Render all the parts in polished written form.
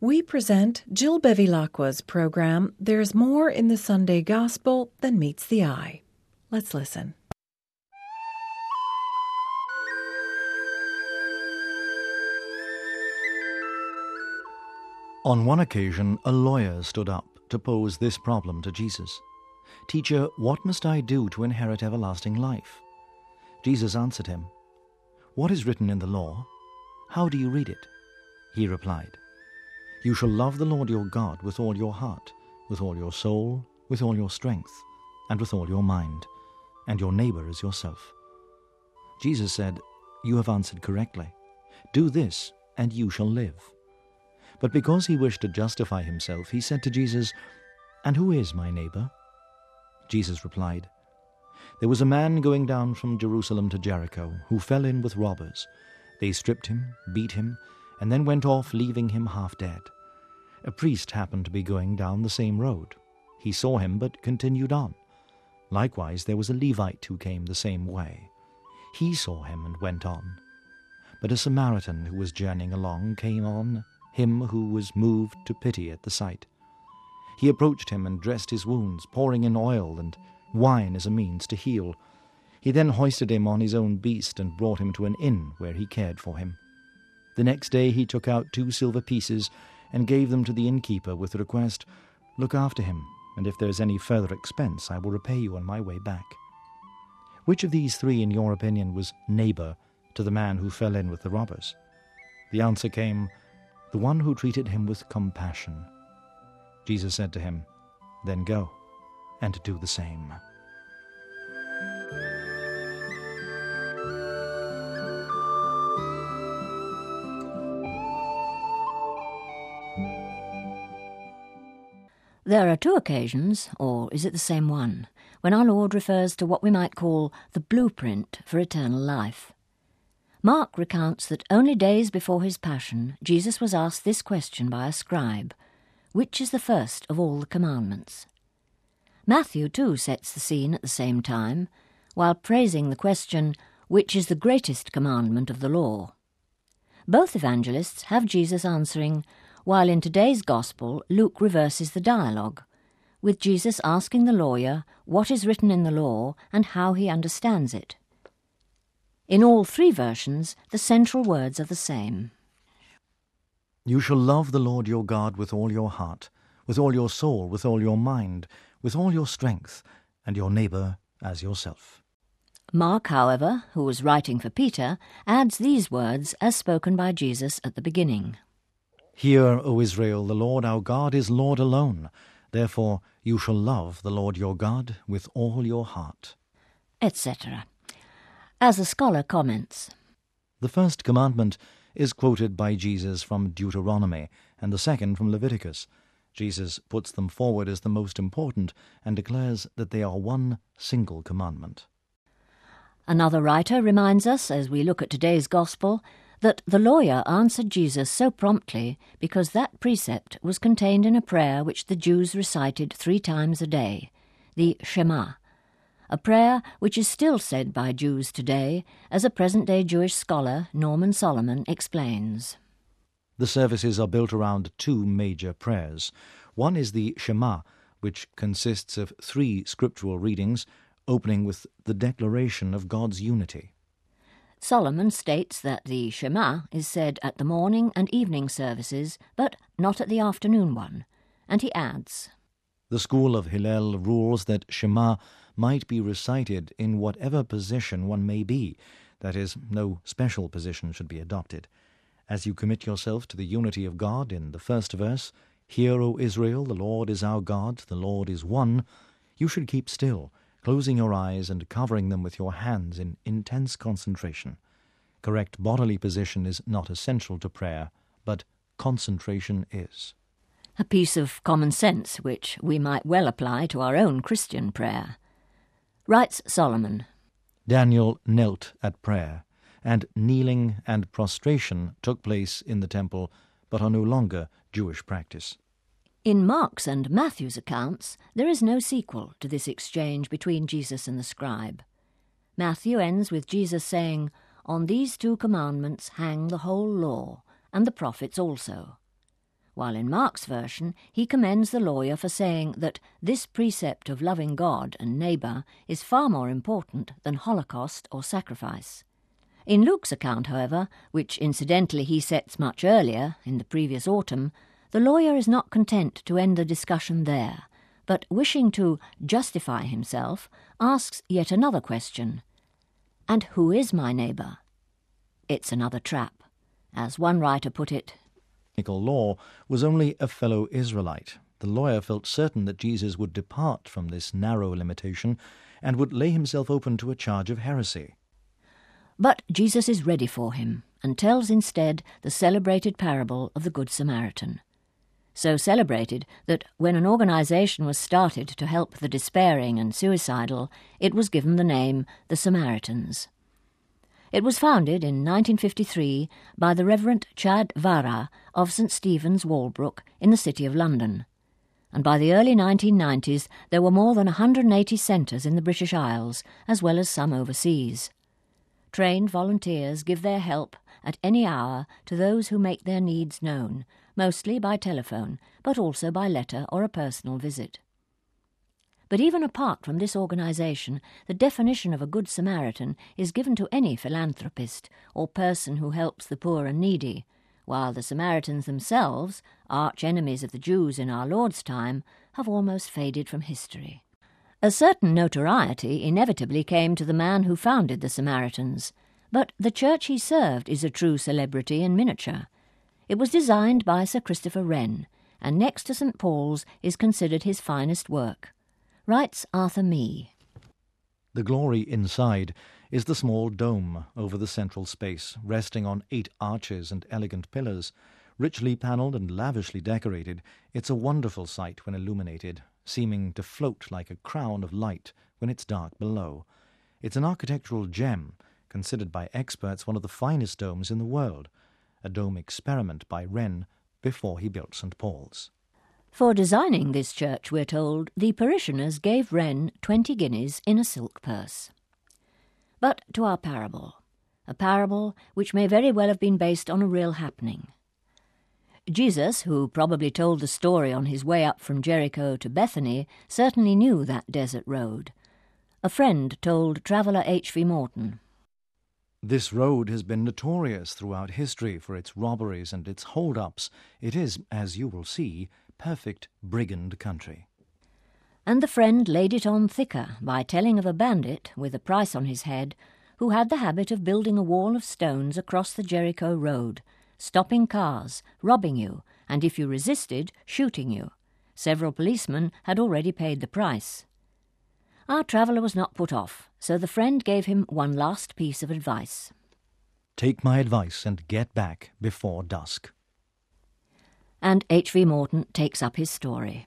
We present Jill Bevilacqua's program, There's More in the Sunday Gospel Than Meets the Eye. Let's listen. On one occasion, a lawyer stood up to pose this problem to Jesus. "Teacher, what must I do to inherit everlasting life?" Jesus answered him, "What is written in the law? How do you read it?" He replied, "You shall love the Lord your God with all your heart, with all your soul, with all your strength, and with all your mind, and your neighbor as yourself." Jesus said, "You have answered correctly. Do this, and you shall live." But because he wished to justify himself, he said to Jesus, "And who is my neighbor?" Jesus replied, "There was a man going down from Jerusalem to Jericho who fell in with robbers. They stripped him, beat him, and then went off, leaving him half dead. A priest happened to be going down the same road. He saw him, but continued on. Likewise, there was a Levite who came the same way. He saw him and went on. But a Samaritan who was journeying along came on him who was moved to pity at the sight. He approached him and dressed his wounds, pouring in oil and wine as a means to heal. He then hoisted him on his own beast and brought him to an inn where he cared for him. The next day he took out 2 silver pieces and gave them to the innkeeper with the request, 'Look after him, and if there is any further expense, I will repay you on my way back.' Which of these 3, in your opinion, was neighbor to the man who fell in with the robbers?" The answer came, "The one who treated him with compassion." Jesus said to him, "Then go and do the same." There are 2 occasions, or is it the same one, when our Lord refers to what we might call the blueprint for eternal life. Mark recounts that only days before his passion, Jesus was asked this question by a scribe, "Which is the first of all the commandments?" Matthew too sets the scene at the same time, while praising the question, "Which is the greatest commandment of the law?" Both evangelists have Jesus answering, while in today's Gospel Luke reverses the dialogue, with Jesus asking the lawyer what is written in the law and how he understands it. In all 3 versions, the central words are the same. "You shall love the Lord your God with all your heart, with all your soul, with all your mind, with all your strength, and your neighbor as yourself." Mark, however, who was writing for Peter, adds these words as spoken by Jesus at the beginning. "Hear, O Israel, the Lord our God is Lord alone. Therefore you shall love the Lord your God with all your heart," etc. As the scholar comments, The first commandment is quoted by Jesus from Deuteronomy, and the second from Leviticus. Jesus puts them forward as the most important and declares that they are one single commandment. Another writer reminds us, as we look at today's Gospel, that the lawyer answered Jesus so promptly because that precept was contained in a prayer which the Jews recited 3 times a day, the Shema, a prayer which is still said by Jews today, as a present-day Jewish scholar, Norman Solomon, explains. The services are built around 2 major prayers. One is the Shema, which consists of 3 scriptural readings, opening with the declaration of God's unity. Solomon states that the Shema is said at the morning and evening services, but not at the afternoon one, and he adds, The school of Hillel rules that Shema might be recited in whatever position one may be, that is, no special position should be adopted. As you commit yourself to the unity of God in the first verse, "Hear, O Israel, the Lord is our God, the Lord is one," you should keep still, closing your eyes and covering them with your hands in intense concentration. Correct bodily position is not essential to prayer, but concentration is. a piece of common sense which we might well apply to our own Christian prayer. Writes Solomon, Daniel knelt at prayer, and kneeling and prostration took place in the temple, but are no longer Jewish practice. In Mark's and Matthew's accounts, there is no sequel to this exchange between Jesus and the scribe. Matthew ends with Jesus saying, "On these 2 commandments hang the whole law, and the prophets also," while in Mark's version he commends the lawyer for saying that this precept of loving God and neighbour is far more important than holocaust or sacrifice. In Luke's account, however, which incidentally he sets much earlier, in the previous autumn, the lawyer is not content to end the discussion there, but wishing to justify himself, asks yet another question. And who is my neighbour? It's another trap. As one writer put it, law was only a fellow Israelite. The lawyer felt certain that Jesus would depart from this narrow limitation and would lay himself open to a charge of heresy. But Jesus is ready for him and tells instead the celebrated parable of the Good Samaritan. So celebrated that when an organisation was started to help the despairing and suicidal, it was given the name the Samaritans. It was founded in 1953 by the Reverend Chad Vara of St Stephen's, Walbrook, in the City of London. And by the early 1990s there were more than 180 centres in the British Isles, as well as some overseas. Trained volunteers give their help at any hour to those who make their needs known, mostly by telephone, but also by letter or a personal visit. But even apart from this organisation, the definition of a Good Samaritan is given to any philanthropist or person who helps the poor and needy, while the Samaritans themselves, arch enemies of the Jews in our Lord's time, have almost faded from history. A certain notoriety inevitably came to the man who founded the Samaritans, but the church he served is a true celebrity in miniature. It was designed by Sir Christopher Wren, and next to St Paul's is considered his finest work. Writes Arthur Mee. The glory inside is the small dome over the central space, resting on 8 arches and elegant pillars. Richly panelled and lavishly decorated, it's a wonderful sight when illuminated, seeming to float like a crown of light when it's dark below. It's an architectural gem, considered by experts one of the finest domes in the world, a dome experiment by Wren before he built St Paul's. For designing this church, we're told, the parishioners gave Wren 20 guineas in a silk purse. But to our parable, a parable which may very well have been based on a real happening. Jesus, who probably told the story on his way up from Jericho to Bethany, certainly knew that desert road. A friend told traveller H.V. Morton, "This road has been notorious throughout history for its robberies and its hold-ups. It is, as you will see, perfect brigand country." And the friend laid it on thicker by telling of a bandit with a price on his head who had the habit of building a wall of stones across the Jericho road, stopping cars, robbing you, and if you resisted, shooting you. Several policemen had already paid the price. Our traveller was not put off, so the friend gave him one last piece of advice. "Take my advice and get back before dusk." And H.V. Morton takes up his story.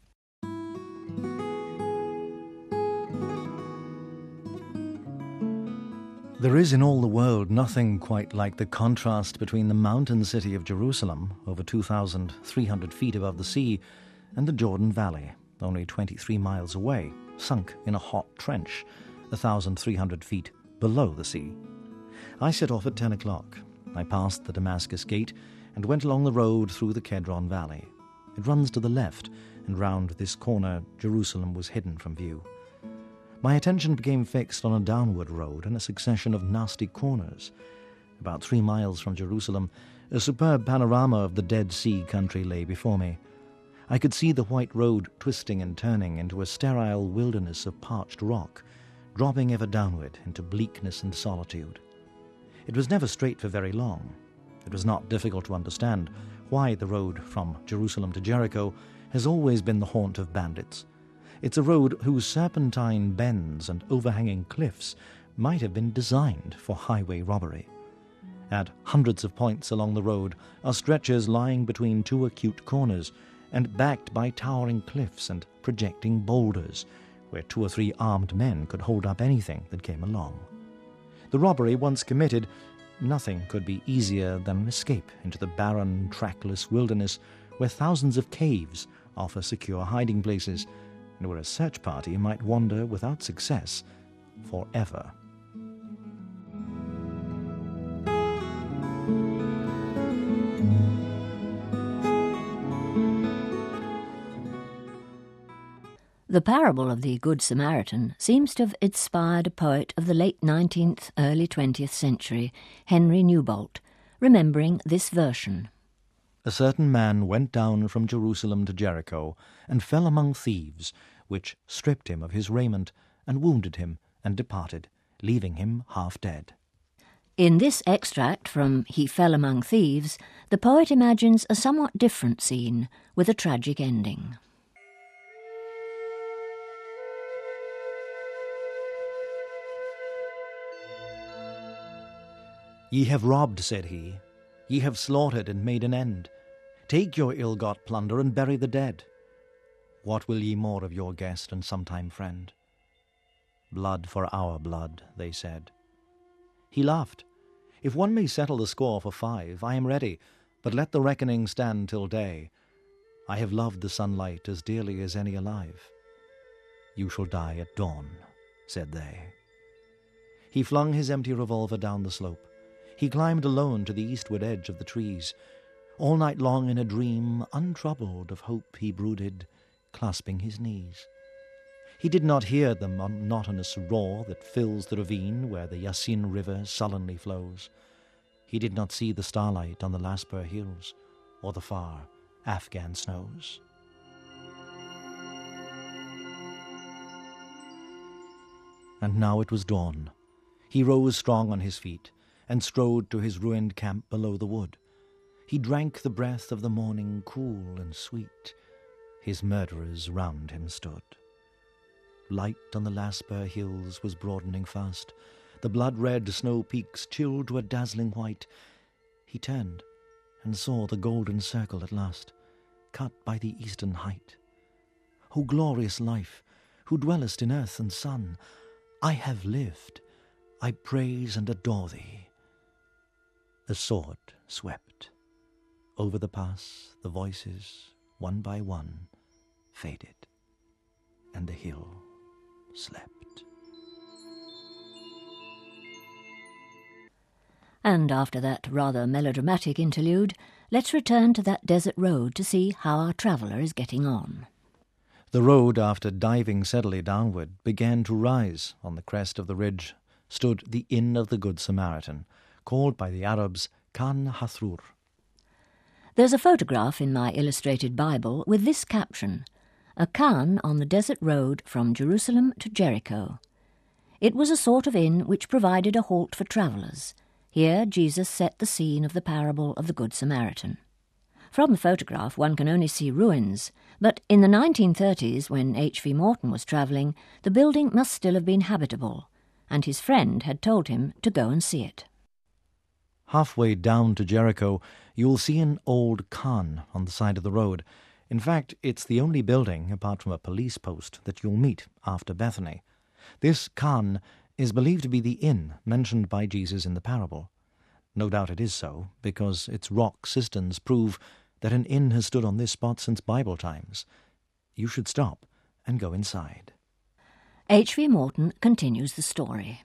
There is in all the world nothing quite like the contrast between the mountain city of Jerusalem, over 2,300 feet above the sea, and the Jordan Valley, only 23 miles away, sunk in a hot trench, 1,300 feet below the sea. I set off at 10 o'clock. I passed the Damascus Gate and went along the road through the Kedron Valley. It runs to the left, and round this corner Jerusalem was hidden from view. My attention became fixed on a downward road and a succession of nasty corners. About 3 miles from Jerusalem, a superb panorama of the Dead Sea country lay before me. I could see the white road twisting and turning into a sterile wilderness of parched rock, dropping ever downward into bleakness and solitude. It was never straight for very long. It was not difficult to understand why the road from Jerusalem to Jericho has always been the haunt of bandits. It's a road whose serpentine bends and overhanging cliffs might have been designed for highway robbery. At hundreds of points along the road are stretches lying between 2 acute corners and backed by towering cliffs and projecting boulders, where 2 or 3 armed men could hold up anything that came along. The robbery once committed, nothing could be easier than an escape into the barren, trackless wilderness where thousands of caves offer secure hiding places, and where a search party might wander without success forever. The parable of the Good Samaritan seems to have inspired a poet of the late 19th, early 20th century, Henry Newbolt, remembering this version. A certain man went down from Jerusalem to Jericho, and fell among thieves, which stripped him of his raiment, and wounded him, and departed, leaving him half dead. In this extract from He Fell Among Thieves, the poet imagines a somewhat different scene, with a tragic ending. Ye have robbed, said he, ye have slaughtered and made an end. Take your ill-got plunder and bury the dead. What will ye more of your guest and sometime friend? Blood for our blood, they said. He laughed. If one may settle the score for 5, I am ready, but let the reckoning stand till day. I have loved the sunlight as dearly as any alive. You shall die at dawn, said they. He flung his empty revolver down the slope. He climbed alone to the eastward edge of the trees. All night long in a dream, untroubled of hope, he brooded, clasping his knees. He did not hear the monotonous roar that fills the ravine where the Yasin River sullenly flows. He did not see the starlight on the Lasper hills or the far Afghan snows. And now it was dawn. He rose strong on his feet, and strode to his ruined camp below the wood. He drank the breath of the morning cool and sweet. His murderers round him stood. Light on the Lasper hills was broadening fast. The blood-red snow peaks chilled to a dazzling white. He turned and saw the golden circle at last, cut by the eastern height. O glorious life, who dwellest in earth and sun, I have lived, I praise and adore thee. The sword swept. Over the pass the voices, one by one, faded, and the hill slept. And after that rather melodramatic interlude, let's return to that desert road to see how our traveller is getting on. The road, after diving steadily downward, began to rise. On the crest of the ridge stood the Inn of the Good Samaritan, called by the Arabs Khan Hathrur. There's a photograph in my illustrated Bible with this caption, "A khan on the desert road from Jerusalem to Jericho." It was a sort of inn which provided a halt for travellers. Here Jesus set the scene of the parable of the Good Samaritan. From the photograph one can only see ruins, but in the 1930s, when H.V. Morton was travelling, the building must still have been habitable, and his friend had told him to go and see it. Halfway down to Jericho, you'll see an old khan on the side of the road. In fact, it's the only building, apart from a police post, that you'll meet after Bethany. This khan is believed to be the inn mentioned by Jesus in the parable. No doubt it is so, because its rock cisterns prove that an inn has stood on this spot since Bible times. You should stop and go inside. H.V. Morton continues the story.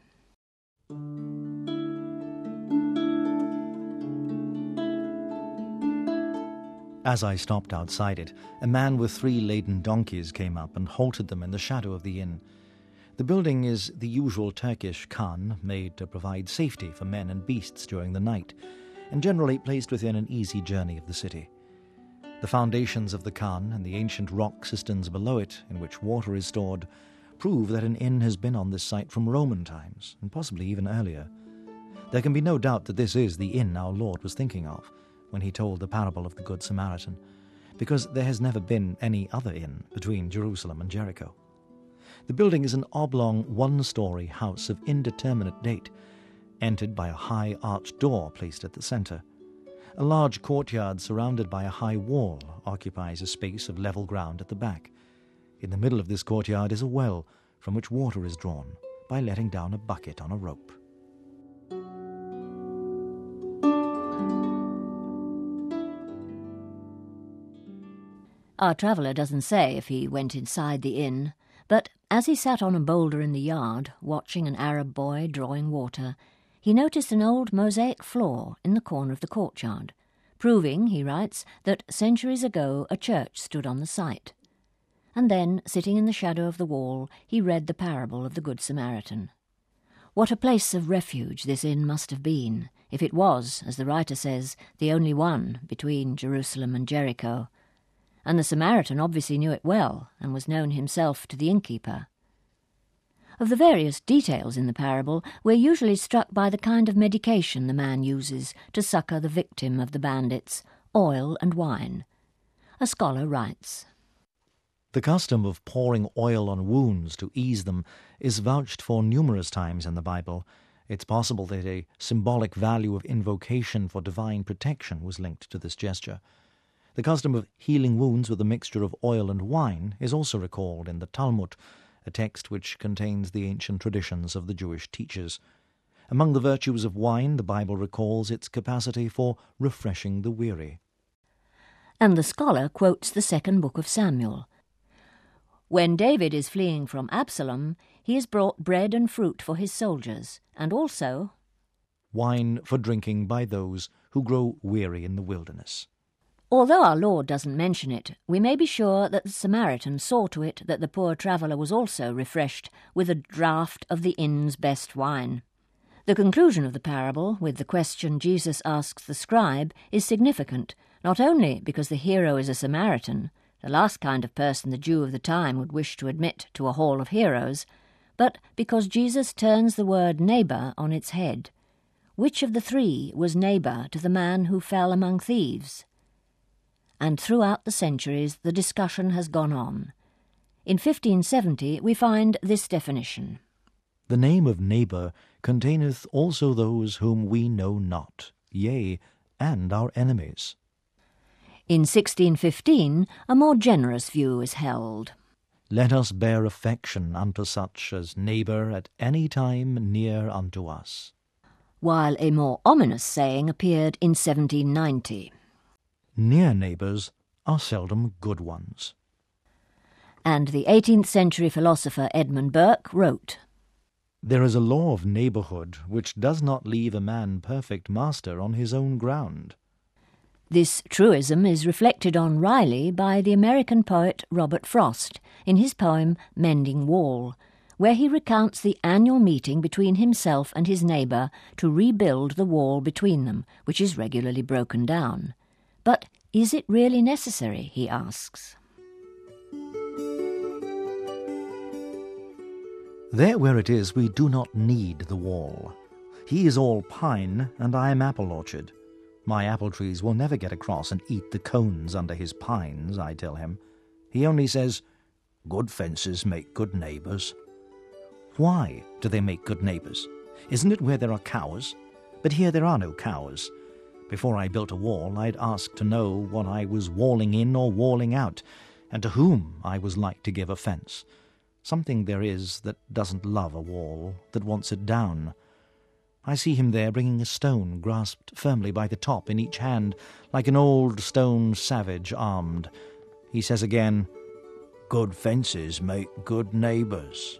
As I stopped outside it, a man with 3 laden donkeys came up and halted them in the shadow of the inn. The building is the usual Turkish khan, made to provide safety for men and beasts during the night, and generally placed within an easy journey of the city. The foundations of the khan and the ancient rock cisterns below it, in which water is stored, prove that an inn has been on this site from Roman times, and possibly even earlier. There can be no doubt that this is the inn our Lord was thinking of when he told the parable of the Good Samaritan, because there has never been any other inn between Jerusalem and Jericho. The building is an oblong, 1-story house of indeterminate date, entered by a high arched door placed at the centre. A large courtyard surrounded by a high wall occupies a space of level ground at the back. In the middle of this courtyard is a well from which water is drawn by letting down a bucket on a rope. Our traveller doesn't say if he went inside the inn, but as he sat on a boulder in the yard, watching an Arab boy drawing water, he noticed an old mosaic floor in the corner of the courtyard, proving, he writes, that centuries ago a church stood on the site. and then, sitting in the shadow of the wall, he read the parable of the Good Samaritan. What a place of refuge this inn must have been, if it was, as the writer says, the only one between Jerusalem and Jericho. And the Samaritan obviously knew it well, and was known himself to the innkeeper. Of the various details in the parable, we're usually struck by the kind of medication the man uses to succour the victim of the bandits, oil and wine. A scholar writes, The custom of pouring oil on wounds to ease them is vouched for numerous times in the Bible. It's possible that a symbolic value of invocation for divine protection was linked to this gesture. The custom of healing wounds with a mixture of oil and wine is also recalled in the Talmud, a text which contains the ancient traditions of the Jewish teachers. Among the virtues of wine, the Bible recalls its capacity for refreshing the weary. And the scholar quotes the second book of Samuel. When David is fleeing from Absalom, he has brought bread and fruit for his soldiers, and also wine for drinking by those who grow weary in the wilderness. Although our Lord doesn't mention it, we may be sure that the Samaritan saw to it that the poor traveller was also refreshed with a draught of the inn's best wine. The conclusion of the parable, with the question Jesus asks the scribe, is significant, not only because the hero is a Samaritan, the last kind of person the Jew of the time would wish to admit to a hall of heroes, but because Jesus turns the word neighbour on its head. Which of the three was neighbour to the man who fell among thieves? And throughout the centuries the discussion has gone on. In 1570 we find this definition. The name of neighbour containeth also those whom we know not, yea, and our enemies. In 1615 a more generous view is held. Let us bear affection unto such as neighbour at any time near unto us. While a more ominous saying appeared in 1790. Near neighbours are seldom good ones. And the 18th century philosopher Edmund Burke wrote, There is a law of neighbourhood which does not leave a man perfect master on his own ground. This truism is reflected on Riley by the American poet Robert Frost in his poem Mending Wall, where he recounts the annual meeting between himself and his neighbour to rebuild the wall between them, which is regularly broken down. But is it really necessary, he asks. There where it is we do not need the wall. He is all pine, and I am apple orchard. My apple trees will never get across and eat the cones under his pines, I tell him. He only says, Good fences make good neighbours. Why do they make good neighbours? Isn't it where there are cows? But here there are no cows. Before I built a wall, I'd ask to know what I was walling in or walling out, and to whom I was like to give offence. Something there is that doesn't love a wall, that wants it down. I see him there bringing a stone grasped firmly by the top in each hand, like an old stone savage armed. He says again, Good fences make good neighbours.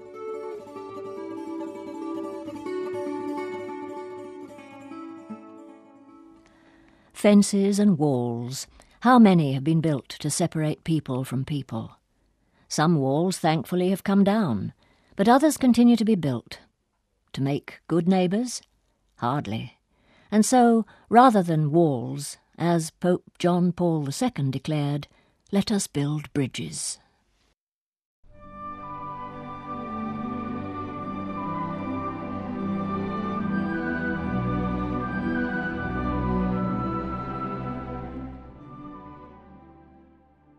Fences and walls. How many have been built to separate people from people? Some walls, thankfully, have come down, but others continue to be built. To make good neighbours? Hardly. And so, rather than walls, as Pope John Paul II declared, let us build bridges.